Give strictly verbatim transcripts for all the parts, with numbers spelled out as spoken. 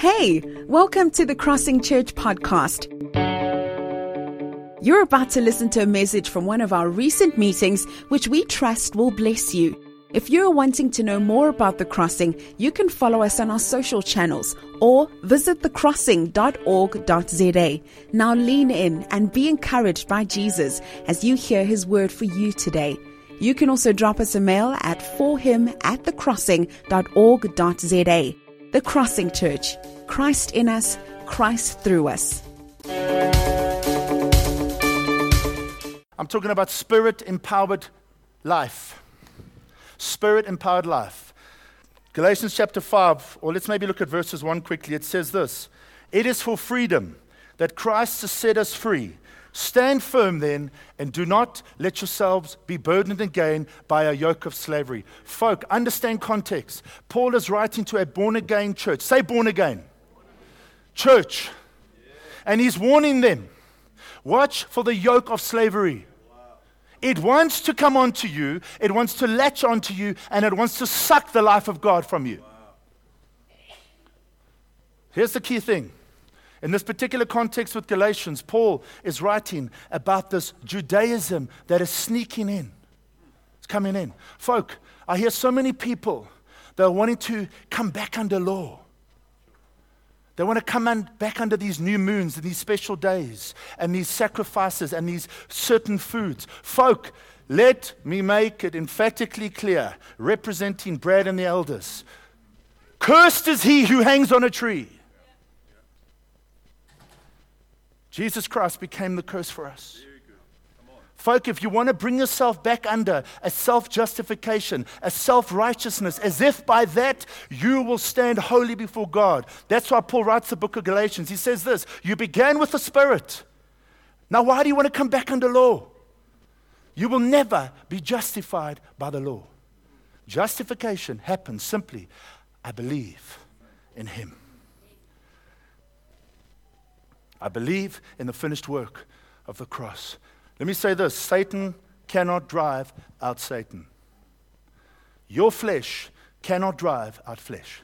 Hey, welcome to the Crossing Church podcast. You're about to listen to a message from one of our recent meetings, which we trust will bless you. If you're wanting to know more about The Crossing, you can follow us on our social channels or visit the crossing dot org dot z a. Now lean in and be encouraged by Jesus as you hear his word for you today. You can also drop us a mail at for him at the crossing dot org dot z a. The Crossing Church. Christ in us, Christ through us. I'm talking about spirit-empowered life. Spirit-empowered life. Galatians chapter five, or let's maybe look at verses one quickly. It says this: "It is for freedom that Christ has set us free. Stand firm then, and do not let yourselves be burdened again by a yoke of slavery." Folk, understand context. Paul is writing to a born-again church. Say born-again. Church. And he's warning them, watch for the yoke of slavery. It wants to come onto you, it wants to latch onto you, and it wants to suck the life of God from you. Here's the key thing. In this particular context with Galatians, Paul is writing about this Judaism that is sneaking in. It's coming in. Folk, I hear so many people that are wanting to come back under law. They want to come un- back under these new moons and these special days and these sacrifices and these certain foods. Folk, let me make it emphatically clear, representing Brad and the elders. Cursed is he who hangs on a tree. Jesus Christ became the curse for us. Folk, if you want to bring yourself back under a self-justification, a self-righteousness, as if by that you will stand holy before God. That's why Paul writes the book of Galatians. He says this: you began with the Spirit. Now why do you want to come back under law? You will never be justified by the law. Justification happens simply, I believe in him. I believe in the finished work of the cross. Let me say this: Satan cannot drive out Satan. Your flesh cannot drive out flesh.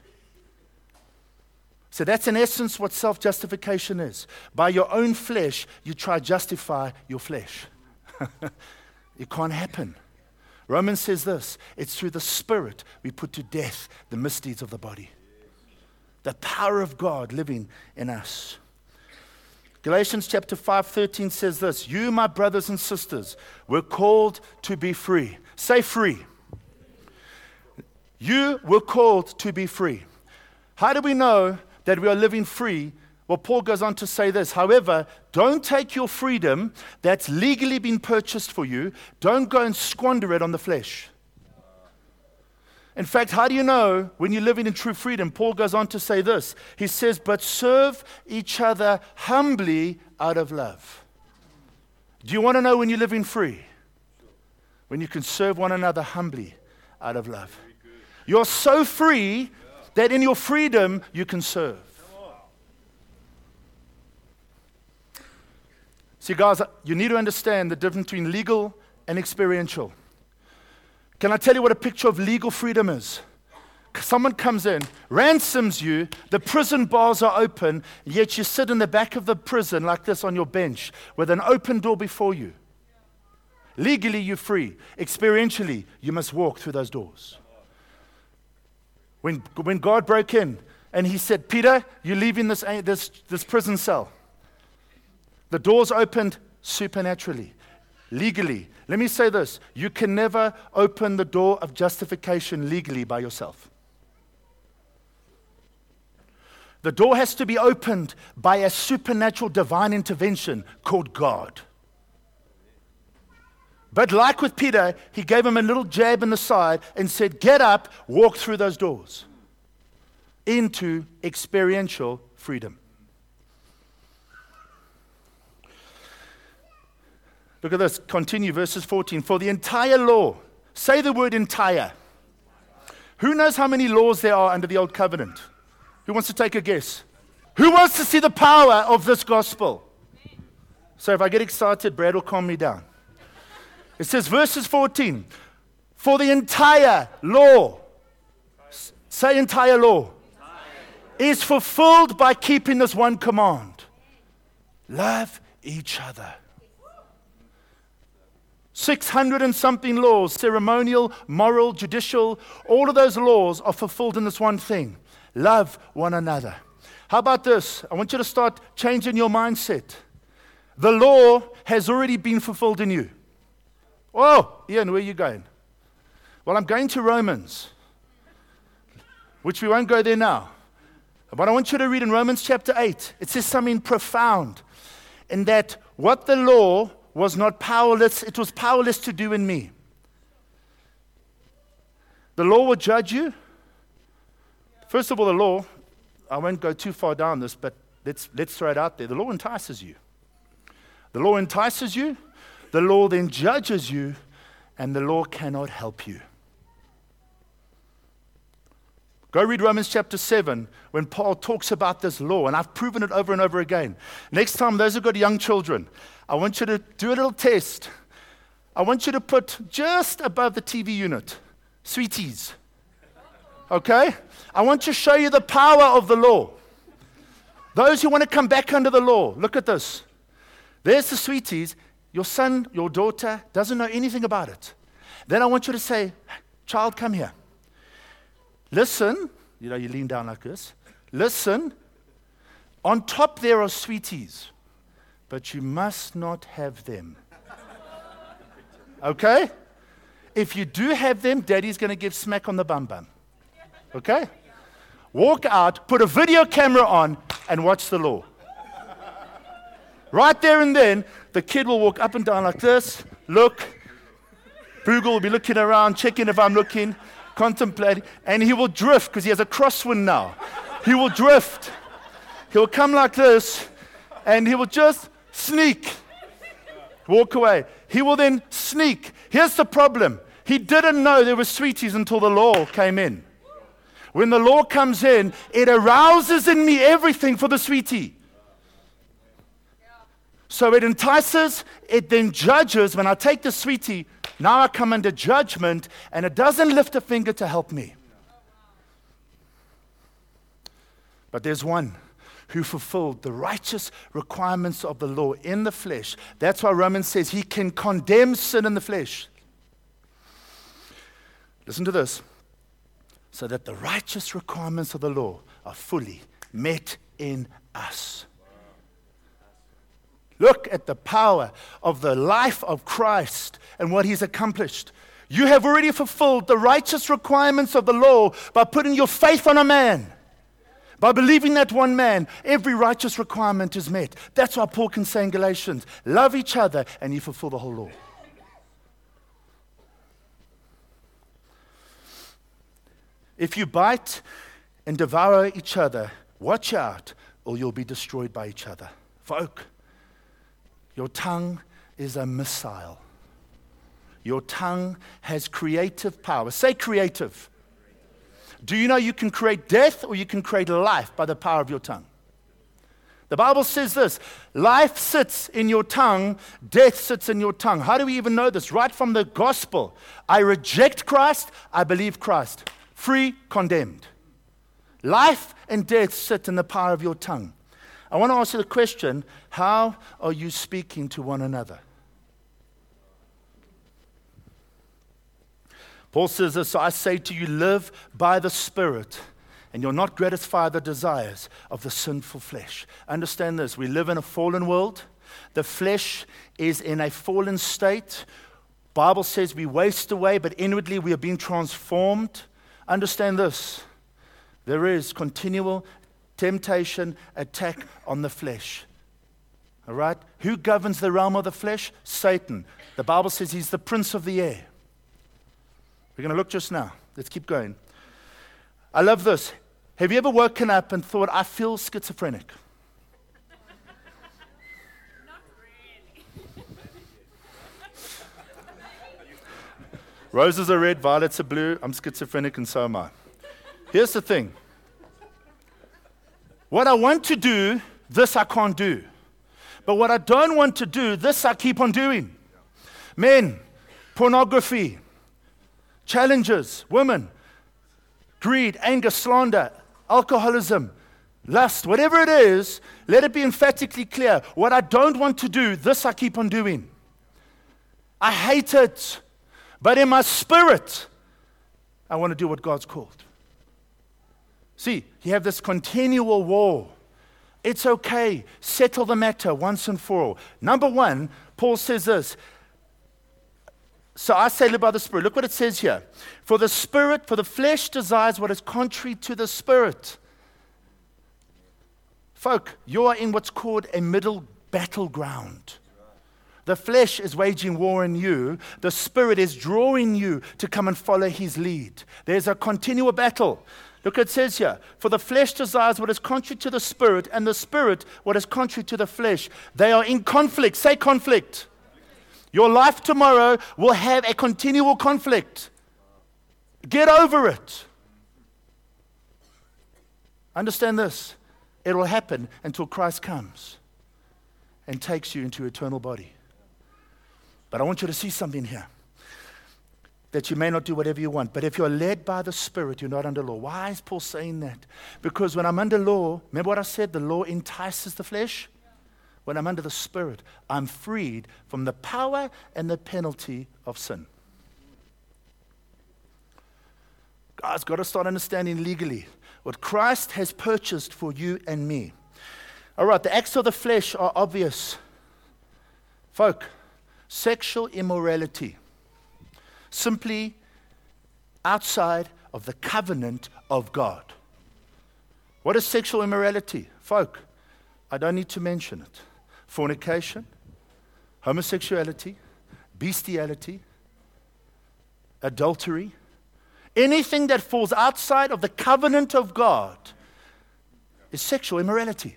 So that's in essence what self-justification is. By your own flesh, you try to justify your flesh. It can't happen. Romans says this: it's through the Spirit we put to death the misdeeds of the body. The power of God living in us. Galatians chapter five thirteen says this: you, my brothers and sisters, were called to be free. Say free. You were called to be free. How do we know that we are living free? Well, Paul goes on to say this: however, don't take your freedom that's legally been purchased for you, don't go and squander it on the flesh. In fact, how do you know when you're living in true freedom? Paul goes on to say this. He says, but serve each other humbly out of love. Do you want to know when you're living free? When you can serve one another humbly out of love. You're so free that in your freedom you can serve. See, guys, you need to understand the difference between legal and experiential. Can I tell you what a picture of legal freedom is? Someone comes in, ransoms you, the prison bars are open, yet you sit in the back of the prison like this on your bench with an open door before you. Legally, you're free. Experientially, you must walk through those doors. When, when God broke in and he said, Peter, you're leaving this, this, this prison cell. The doors opened supernaturally. Legally. Let me say this: you can never open the door of justification legally by yourself. The door has to be opened by a supernatural divine intervention called God. But like with Peter, he gave him a little jab in the side and said, get up, walk through those doors into experiential freedom. Look at this. Continue, verses fourteen. For the entire law, say the word entire. Who knows how many laws there are under the old covenant? Who wants to take a guess? Who wants to see the power of this gospel? So if I get excited, Brad will calm me down. It says, verses fourteen. For the entire law. Say entire law. is fulfilled by keeping this one command. Love each other. six hundred and something laws, ceremonial, moral, judicial, all of those laws are fulfilled in this one thing. Love one another. How about this? I want you to start changing your mindset. The law has already been fulfilled in you. Oh, Ian, where are you going? Well, I'm going to Romans, which we won't go there now. But I want you to read in Romans chapter eight. It says something profound in that what the law was not powerless, it was powerless to do in me. The law will judge you. First of all, the law, I won't go too far down this, but let's, let's throw it out there. The law entices you. The law entices you. The law then judges you, and the law cannot help you. Go read Romans chapter seven when Paul talks about this law, and I've proven it over and over again. Next time, those who've got young children, I want you to do a little test. I want you to put just above the T V unit, sweeties. Okay? I want to show you the power of the law. Those who want to come back under the law, look at this. There's the sweeties. Your son, your daughter doesn't know anything about it. Then I want you to say, child, come here. Listen, you know, you lean down like this. Listen, on top there are sweeties, but you must not have them. Okay? If you do have them, daddy's going to give smack on the bum bum. Okay? Walk out, put a video camera on, and watch the law. Right there and then, the kid will walk up and down like this, look. Boogle will be looking around, checking if I'm looking, contemplating, and he will drift because he has a crosswind now. He will drift. He will come like this, and he will just sneak, walk away. He will then sneak. Here's the problem. He didn't know there were sweeties until the law came in. When the law comes in, it arouses in me everything for the sweetie. So it entices, it then judges. When I take the sweetie, now I come under judgment, and it doesn't lift a finger to help me. But there's one who fulfilled the righteous requirements of the law in the flesh. That's why Romans says he can condemn sin in the flesh. Listen to this. So that the righteous requirements of the law are fully met in us. Look at the power of the life of Christ and what he's accomplished. You have already fulfilled the righteous requirements of the law by putting your faith on a man. By believing that one man, every righteous requirement is met. That's why Paul can say in Galatians, love each other and you fulfill the whole law. If you bite and devour each other, watch out or you'll be destroyed by each other. Folk, your tongue is a missile. Your tongue has creative power. Say creative. Do you know you can create death or you can create life by the power of your tongue? The Bible says this, life sits in your tongue, death sits in your tongue. How do we even know this? Right from the gospel. I reject Christ, I believe Christ. Free, condemned. Life and death sit in the power of your tongue. I want to ask you the question, how are you speaking to one another? Paul says this, so I say to you, live by the Spirit, and you'll not gratify the desires of the sinful flesh. Understand this, we live in a fallen world. The flesh is in a fallen state. Bible says we waste away, but inwardly we are being transformed. Understand this, there is continual temptation, attack on the flesh. All right? Who governs the realm of the flesh? Satan. The Bible says he's the prince of the air. We're going to look just now. Let's keep going. I love this. Have you ever woken up and thought, I feel schizophrenic? Not really. Roses are red, violets are blue. I'm schizophrenic and so am I. Here's the thing. What I want to do, this I can't do. But what I don't want to do, this I keep on doing. Men, pornography, challenges, women, greed, anger, slander, alcoholism, lust, whatever it is, let it be emphatically clear. What I don't want to do, this I keep on doing. I hate it. But in my spirit, I want to do what God's called. See, you have this continual war. It's okay. Settle the matter once and for all. Number one, Paul says this. So I say live by the Spirit. Look what it says here. For the Spirit, for the flesh desires what is contrary to the Spirit. Folk, you are in what's called a middle battleground. The flesh is waging war in you. The Spirit is drawing you to come and follow His lead. There's a continual battle. Look what it says here. For the flesh desires what is contrary to the Spirit, and the Spirit what is contrary to the flesh. They are in conflict. Say conflict. Your life tomorrow will have a continual conflict. Get over it. Understand this. It will happen until Christ comes and takes you into eternal body. But I want you to see something here. That you may not do whatever you want. But if you're led by the Spirit, you're not under law. Why is Paul saying that? Because when I'm under law, remember what I said? The law entices the flesh. When I'm under the Spirit, I'm freed from the power and the penalty of sin. God's got to start understanding legally what Christ has purchased for you and me. All right, the acts of the flesh are obvious. Folk, sexual immorality. Simply outside of the covenant of God. What is sexual immorality? Folk, I don't need to mention it. Fornication, homosexuality, bestiality, adultery, anything that falls outside of the covenant of God is sexual immorality.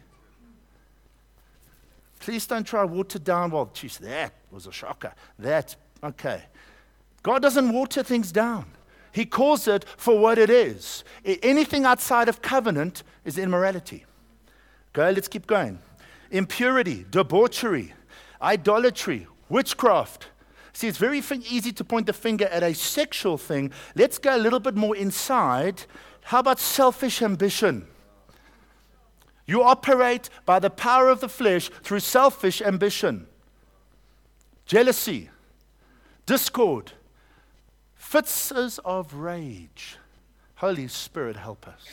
Please don't try to water down, well, geez, that was a shocker. That, okay. God doesn't water things down. He calls it for what it is. Anything outside of covenant is immorality. Okay, let's keep going. Impurity, debauchery, idolatry, witchcraft. See, it's very easy to point the finger at a sexual thing. Let's go a little bit more inside. How about selfish ambition? You operate by the power of the flesh through selfish ambition. Jealousy, discord, fits of rage. Holy Spirit, help us.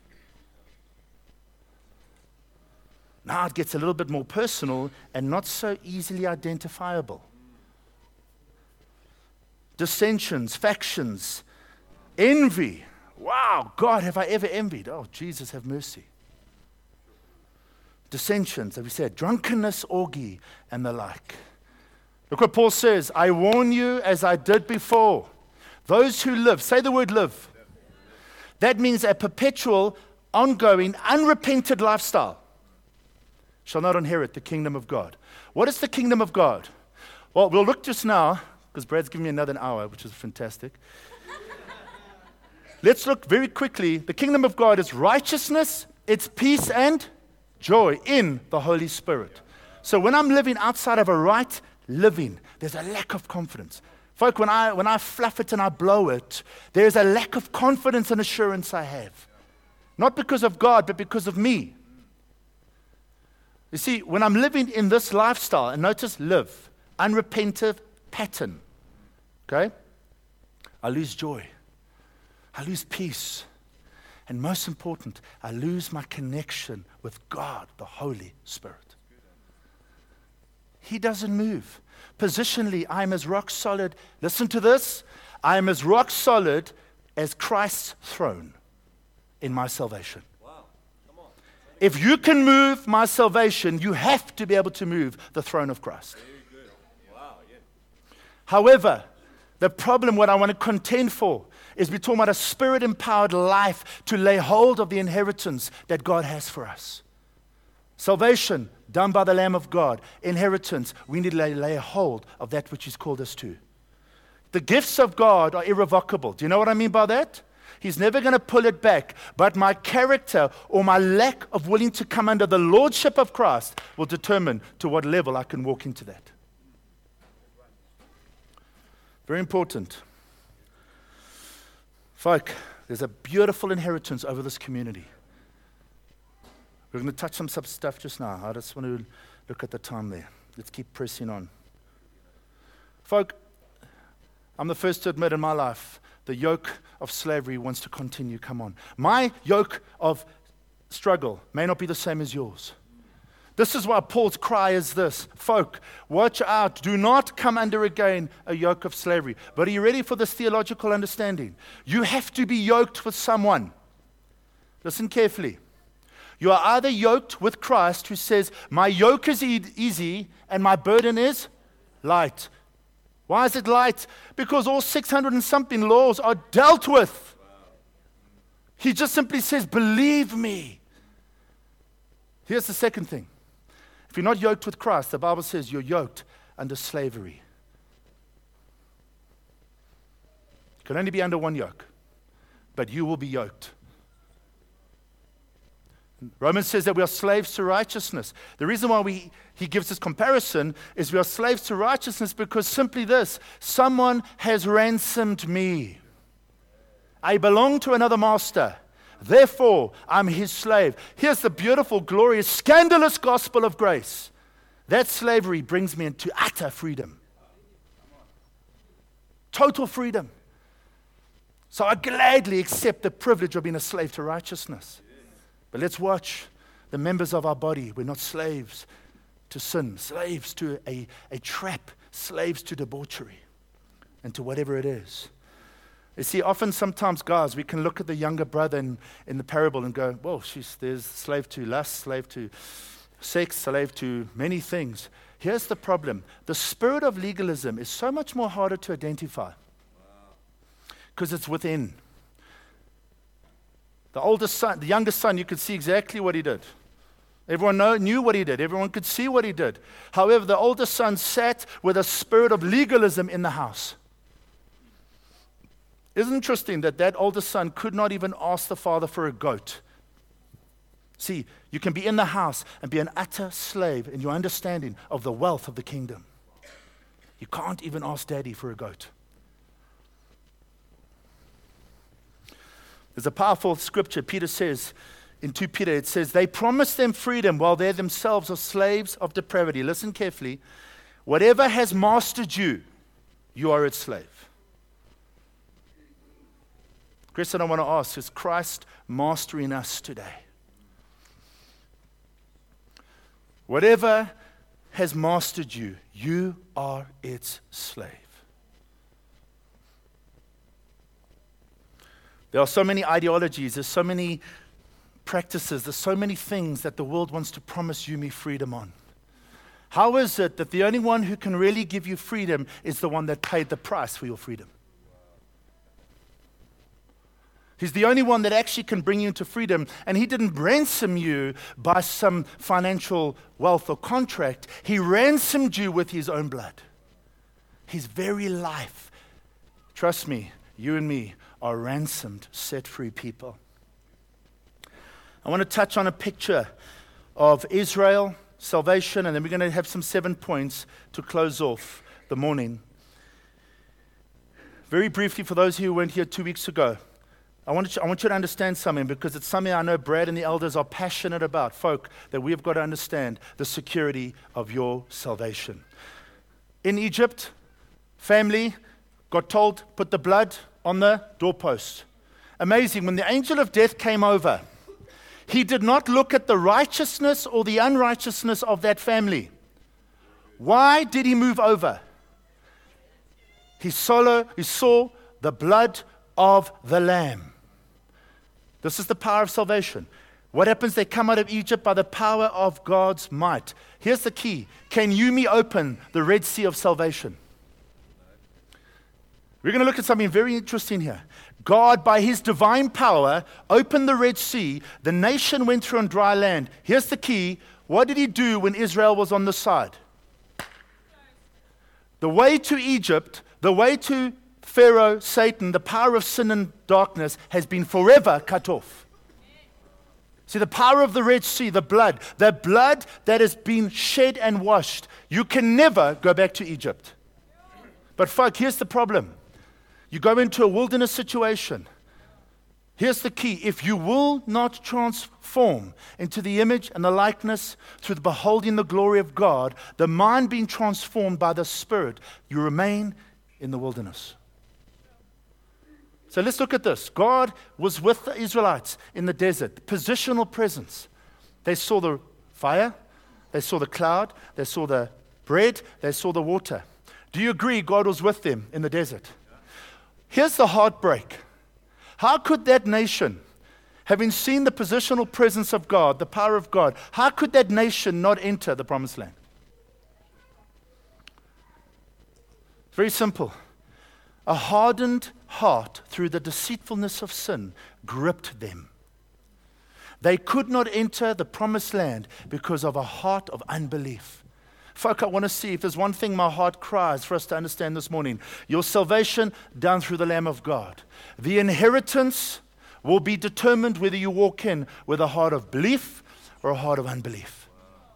Now it gets a little bit more personal and not so easily identifiable. Dissensions, factions, envy. Wow, God, have I ever envied? Oh, Jesus, have mercy. Dissensions, as we said, drunkenness, orgy, and the like. Look what Paul says. I warn you as I did before. Those who live, say the word live. That means a perpetual, ongoing, unrepented lifestyle shall not inherit the kingdom of God. What is the kingdom of God? Well, we'll look just now, because Brad's giving me another hour, which is fantastic. Let's look very quickly. The kingdom of God is righteousness, it's peace and joy in the Holy Spirit. So when I'm living outside of a right living, there's a lack of confidence. Folk, when I, when I fluff it and I blow it, there's a lack of confidence and assurance I have. Not because of God, but because of me. You see, when I'm living in this lifestyle, and notice live, unrepentant pattern, okay, I lose joy. I lose peace. And most important, I lose my connection with God, the Holy Spirit. He doesn't move. Positionally, I am as rock solid. Listen to this. I am as rock solid as Christ's throne in my salvation. If you can move my salvation, you have to be able to move the throne of Christ. Wow, yeah. However, the problem, what I want to contend for, is we're talking about a spirit-empowered life to lay hold of the inheritance that God has for us. Salvation, done by the Lamb of God. Inheritance, we need to lay, lay hold of that which He's called us to. The gifts of God are irrevocable. Do you know what I mean by that? He's never going to pull it back. But my character or my lack of willing to come under the lordship of Christ will determine to what level I can walk into that. Very important. Folk, there's a beautiful inheritance over this community. We're going to touch some sub stuff just now. I just want to look at the time there. Let's keep pressing on. Folk, I'm the first to admit in my life, the yoke of slavery wants to continue. Come on. My yoke of struggle may not be the same as yours. This is why Paul's cry is this. Folk, watch out. Do not come under again a yoke of slavery. But are you ready for this theological understanding? You have to be yoked with someone. Listen carefully. You are either yoked with Christ, who says, my yoke is e- easy and my burden is light. Why is it light? Because all six hundred and something laws are dealt with. He just simply says, believe me. Here's the second thing. If you're not yoked with Christ, the Bible says you're yoked under slavery. You can only be under one yoke, but you will be yoked. Romans says that we are slaves to righteousness. The reason why we, he gives this comparison is we are slaves to righteousness because simply this, someone has ransomed me. I belong to another master. Therefore, I'm his slave. Here's the beautiful, glorious, scandalous gospel of grace. That slavery brings me into utter freedom. Total freedom. So I gladly accept the privilege of being a slave to righteousness. But let's watch the members of our body. We're not slaves to sin, slaves to a, a trap, slaves to debauchery, and to whatever it is. You see, often sometimes, guys, we can look at the younger brother in, in the parable and go, well, she's, there's slave to lust, slave to sex, slave to many things. Here's the problem. The spirit of legalism is so much more harder to identify because it's within. The oldest son, the youngest son, you could see exactly what he did. Everyone know, knew what he did. Everyone could see what he did. However, the oldest son sat with a spirit of legalism in the house. Isn't it interesting that that oldest son could not even ask the father for a goat? See, you can be in the house and be an utter slave in your understanding of the wealth of the kingdom. You can't even ask daddy for a goat. There's a powerful scripture. Peter says, in Second Peter, it says, they promise them freedom while they themselves are slaves of depravity. Listen carefully. Whatever has mastered you, you are its slave. Question I want to ask, is Christ mastering us today? Whatever has mastered you, you are its slave. There are so many ideologies, there's so many practices, there's so many things that the world wants to promise you me freedom on. How is it that the only one who can really give you freedom is the one that paid the price for your freedom? He's the only one that actually can bring you into freedom, and he didn't ransom you by some financial wealth or contract. He ransomed you with his own blood, his very life. Trust me, you and me are ransomed, set free people. I want to touch on a picture of Israel, salvation, and then we're going to have some seven points to close off the morning. Very briefly, for those who weren't here two weeks ago, I want, you, I want you to understand something, because it's something I know Brad and the elders are passionate about, folk, that we've got to understand the security of your salvation. In Egypt, family got told, put the blood on the doorpost. Amazing, when the angel of death came over, he did not look at the righteousness or the unrighteousness of that family. Why did he move over? He, solo, he saw the blood of the Lamb. This is the power of salvation. What happens? They come out of Egypt by the power of God's might. Here's the key. Can you me open the Red Sea of salvation? We're going to look at something very interesting here. God, by his divine power, opened the Red Sea. The nation went through on dry land. Here's the key. What did he do when Israel was on the side? The way to Egypt, the way to Pharaoh, Satan, the power of sin and darkness has been forever cut off. See, the power of the Red Sea, the blood, the blood that has been shed and washed, you can never go back to Egypt. But folk, here's the problem. You go into a wilderness situation. Here's the key. If you will not transform into the image and the likeness through the beholding the glory of God, the mind being transformed by the Spirit, you remain in the wilderness. So let's look at this. God was with the Israelites in the desert. Positional presence. They saw the fire. They saw the cloud. They saw the bread. They saw the water. Do you agree God was with them in the desert? Here's the heartbreak. How could that nation, having seen the positional presence of God, the power of God, how could that nation not enter the promised land? Very simple. A hardened heart through the deceitfulness of sin gripped them. They could not enter the promised land because of a heart of unbelief. Folk, I want to see if there's one thing my heart cries for us to understand this morning. Your salvation done through the Lamb of God. The inheritance will be determined whether you walk in with a heart of belief or a heart of unbelief.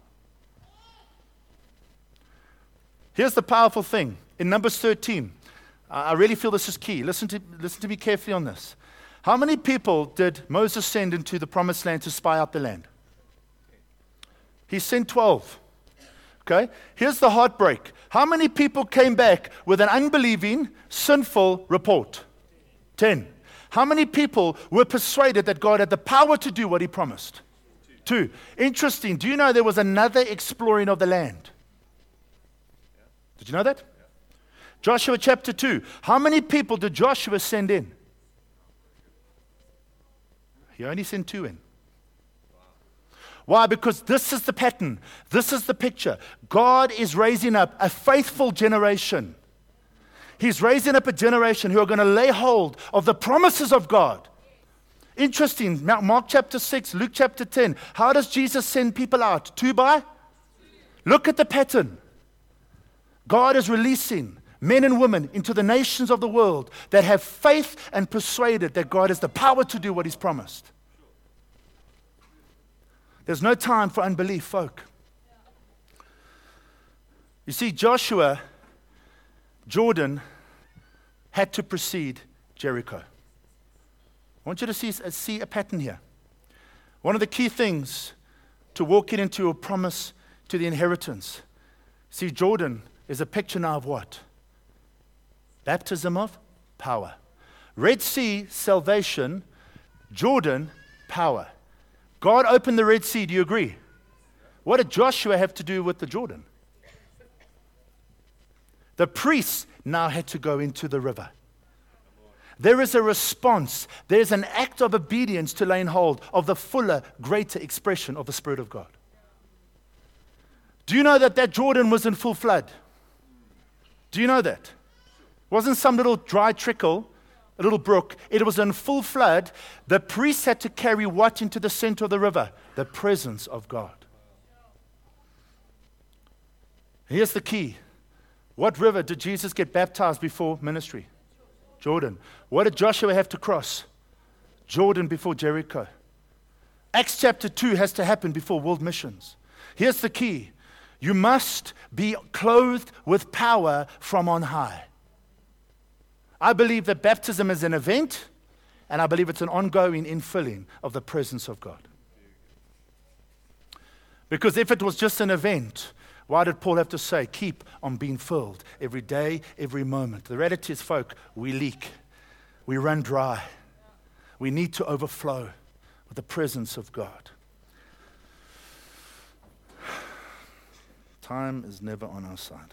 Here's the powerful thing. In Numbers thirteen, I really feel this is key. Listen to, listen to me carefully on this. How many people did Moses send into the promised land to spy out the land? He sent twelve. Okay? Here's the heartbreak. How many people came back with an unbelieving, sinful report? Ten. How many people were persuaded that God had the power to do what He promised? Two. Interesting. Do you know there was another exploring of the land? Did you know that? Joshua chapter two. How many people did Joshua send in? He only sent two in. Why? Because this is the pattern. This is the picture. God is raising up a faithful generation. He's raising up a generation who are going to lay hold of the promises of God. Interesting. Mark chapter six, Luke chapter ten. How does Jesus send people out? Two by? Look at the pattern. God is releasing men and women into the nations of the world that have faith and persuaded that God has the power to do what He's promised. There's no time for unbelief, folk. You see, Joshua, Jordan, had to precede Jericho. I want you to see, see a pattern here. One of the key things to walking into a promise to the inheritance. See, Jordan is a picture now of what? Baptism of power. Red Sea, salvation. Jordan, power. God opened the Red Sea, do you agree? What did Joshua have to do with the Jordan? The priests now had to go into the river. There is a response. There's an act of obedience to laying hold of the fuller, greater expression of the Spirit of God. Do you know that that Jordan was in full flood? Do you know that? It wasn't some little dry trickle, a little brook. It was in full flood. The priests had to carry what into the center of the river? The presence of God. Here's the key. What river did Jesus get baptized before ministry? Jordan. What did Joshua have to cross? Jordan before Jericho. Acts chapter two has to happen before world missions. Here's the key. You must be clothed with power from on high. I believe that baptism is an event, and I believe it's an ongoing infilling of the presence of God. Because if it was just an event, why did Paul have to say, keep on being filled every day, every moment? The reality is, folk, we leak. We run dry. We need to overflow with the presence of God. Time is never on our side.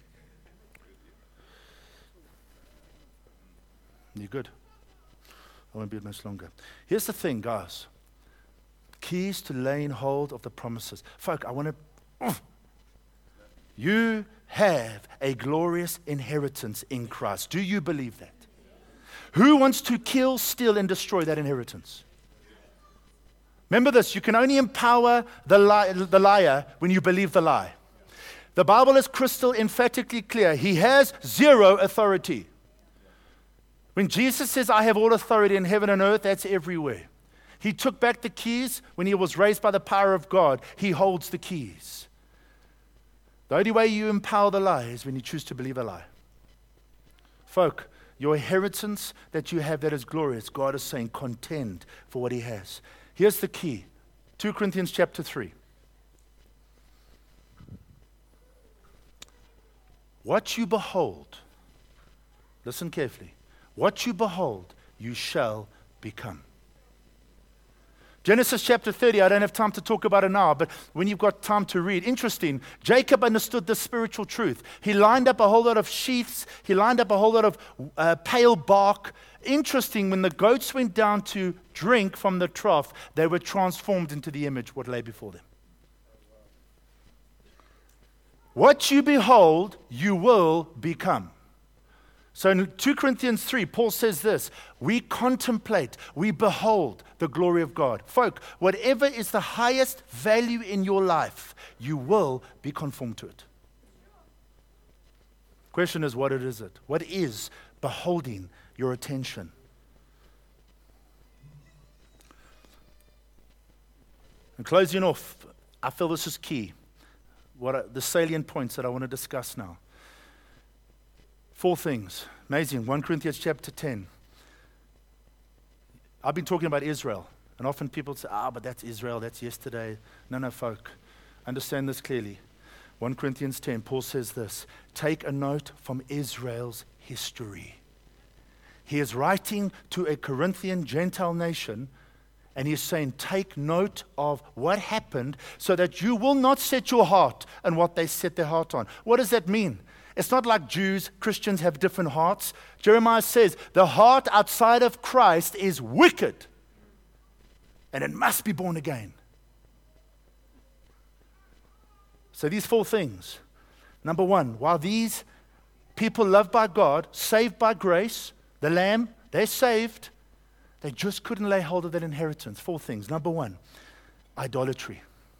You good? I won't be much longer. Here's the thing, guys. Keys to laying hold of the promises. Folk, I want to... Oh. You have a glorious inheritance in Christ. Do you believe that? Who wants to kill, steal, and destroy that inheritance? Remember this, you can only empower the, li- the liar when you believe the lie. The Bible is crystal emphatically clear. He has zero authority. When Jesus says, I have all authority in heaven and earth, that's everywhere. He took back the keys when he was raised by the power of God. He holds the keys. The only way you empower the lie is when you choose to believe a lie. Folk, Your inheritance that you have that is glorious, God is saying contend for what he has. Here's the key. Second Corinthians chapter three. What you behold, listen carefully, what you behold, you shall become. Genesis chapter thirty, I don't have time to talk about it now, but when you've got time to read, interesting, Jacob understood this spiritual truth. He lined up a whole lot of sheaths, he lined up a whole lot of uh, pale bark. Interesting, when the goats went down to drink from the trough, they were transformed into the image what lay before them. What you behold, you will become. So in Second Corinthians three, Paul says this, we contemplate, we behold the glory of God. Folk, whatever is the highest value in your life, you will be conformed to it. Question is, what is it? What is beholding your attention? And closing off, I feel this is key. What are the salient points that I want to discuss now? Four things. Amazing. First Corinthians chapter ten. I've been talking about Israel. And often people say, ah, but that's Israel. That's yesterday. No, no, folk. Understand this clearly. First Corinthians ten, Paul says this. Take a note from Israel's history. He is writing to a Corinthian Gentile nation. And he's saying, take note of what happened so that you will not set your heart on what they set their heart on. What does that mean? It's not like Jews, Christians have different hearts. Jeremiah says, the heart outside of Christ is wicked, and it must be born again. So these four things. Number one, while these people loved by God, saved by grace, the Lamb, they're saved, they just couldn't lay hold of that inheritance. Four things. Number one, idolatry.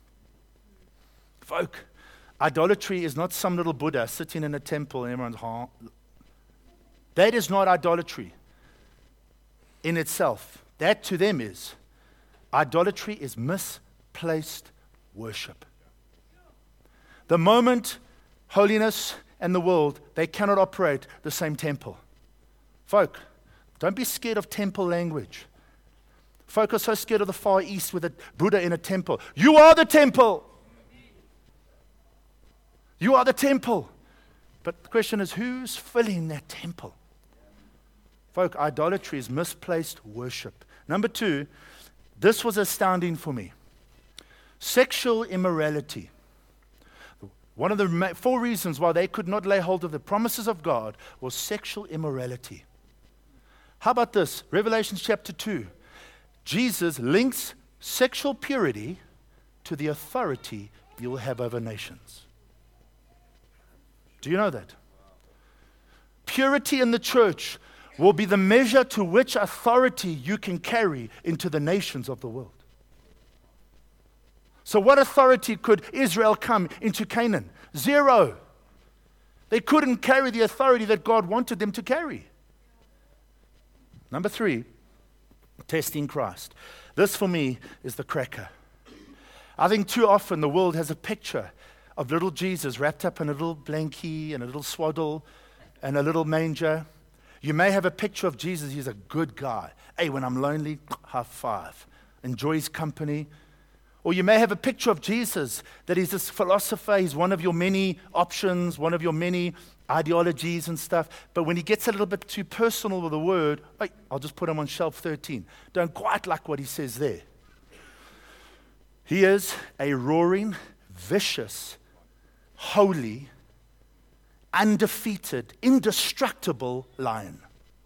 Folk, idolatry is not some little Buddha sitting in a temple and everyone's, huh? That is not idolatry in itself. That to them is. Idolatry is misplaced worship. The moment holiness and the world, they cannot operate the same temple. Folk, don't be scared of temple language. Folk are so scared of the Far East with a Buddha in a temple. You are the temple. You are the temple. But the question is, who's filling that temple? Folk, idolatry is misplaced worship. Number two, this was astounding for me. Sexual immorality. One of the four reasons why they could not lay hold of the promises of God was sexual immorality. How about this? Revelation chapter two. Jesus links sexual purity to the authority you'll have over nations. Do you know that? Purity in the church will be the measure to which authority you can carry into the nations of the world. So what authority could Israel come into Canaan? Zero. They couldn't carry the authority that God wanted them to carry. Number three, testing Christ. This for me is the cracker. I think too often the world has a picture of little Jesus wrapped up in a little blankie and a little swaddle and a little manger. You may have a picture of Jesus, he's a good guy. Hey, when I'm lonely, high five. Enjoy his company. Or you may have a picture of Jesus, that he's this philosopher, he's one of your many options, one of your many ideologies and stuff. But when he gets a little bit too personal with the word, hey, I'll just put him on shelf thirteen. Don't quite like what he says there. He is a roaring, vicious, holy, undefeated, indestructible lion.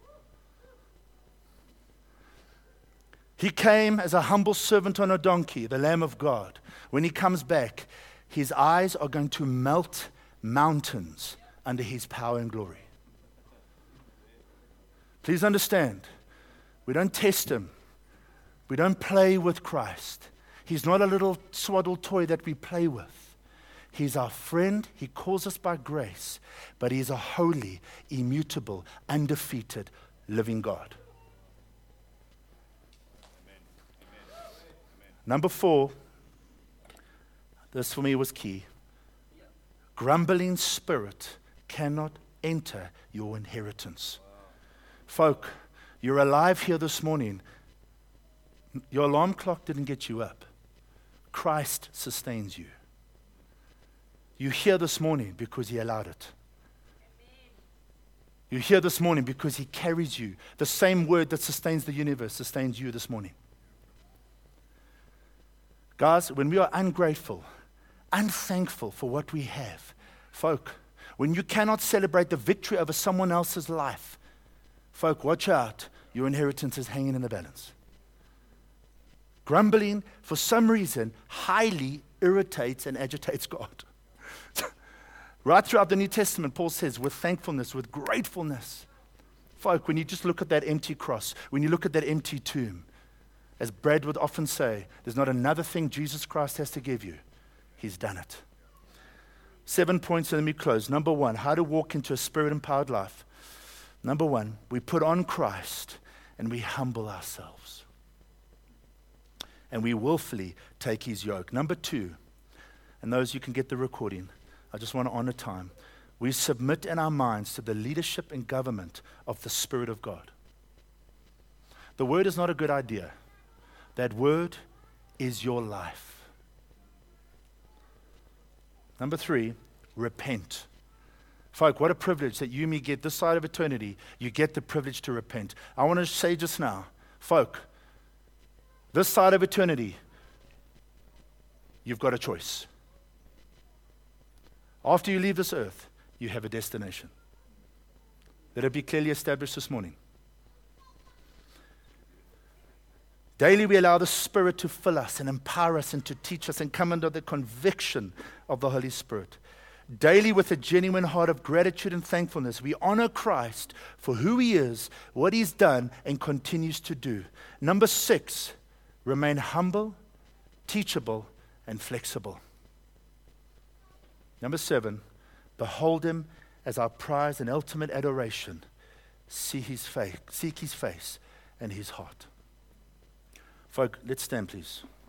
He came as a humble servant on a donkey, the Lamb of God. When he comes back, his eyes are going to melt mountains under his power and glory. Please understand, we don't test him. We don't play with Christ. He's not a little swaddle toy that we play with. He's our friend. He calls us by grace, but he's a holy, immutable, undefeated, living God. Number four, this for me was key. Grumbling spirit cannot enter your inheritance. Folk, you're alive here this morning. Your alarm clock didn't get you up. Christ sustains you. You're here this morning because He allowed it. You're here this morning because He carries you. The same word that sustains the universe sustains you this morning. Guys, when we are ungrateful, unthankful for what we have, folk, when you cannot celebrate the victory over someone else's life, folk, watch out. Your inheritance is hanging in the balance. Grumbling, for some reason, highly irritates and agitates God. Right throughout the New Testament, Paul says, with thankfulness, with gratefulness. Folk, when you just look at that empty cross, when you look at that empty tomb, as Brad would often say, there's not another thing Jesus Christ has to give you. He's done it. Seven points, and let me close. Number one, how to walk into a spirit-empowered life. Number one, we put on Christ and we humble ourselves. And we willfully take His yoke. Number two, and those you can get the recording, I just want to honor time. We submit in our minds to the leadership and government of the Spirit of God. The word is not a good idea. That word is your life. Number three, repent. Folk, what a privilege that you and me get this side of eternity. You get the privilege to repent. I want to say just now, folk, this side of eternity, you've got a choice. After you leave this earth, you have a destination. Let it be clearly established this morning. Daily we allow the Spirit to fill us and empower us and to teach us and come under the conviction of the Holy Spirit. Daily with a genuine heart of gratitude and thankfulness, we honor Christ for who He is, what He's done, and continues to do. Number six, remain humble, teachable, and flexible. Number seven, behold Him as our prize and ultimate adoration. See His face, seek His face and His heart. Folk, let's stand, please.